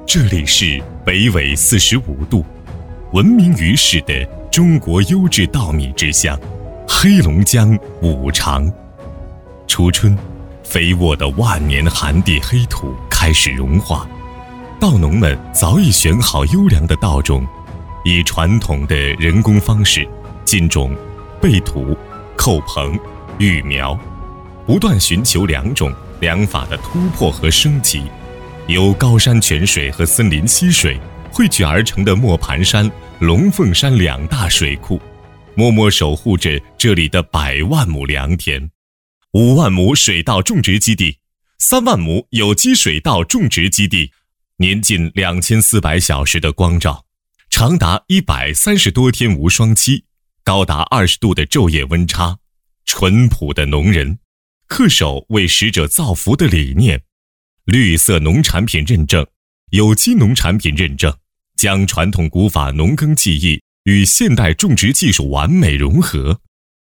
这里是北纬45度，闻名于世的中国优质稻米之乡——黑龙江五常。初春，肥沃的万年寒地黑土开始融化，稻农们早已选好优良的稻种，以传统的人工方式进种、备土、扣棚、育苗，不断寻求良种良法的突破和升级。由高山泉水和森林溪水汇聚而成的磨盘山、龙凤山两大水库，默默守护着这里的100万亩良田。5万亩水稻种植基地，3万亩有机水稻种植基地，年近2400小时的光照，长达130多天无霜期，高达20度的昼夜温差，淳朴的农人恪守为使者造福的理念，绿色农产品认证、有机农产品认证，将传统古法农耕技艺与现代种植技术完美融合，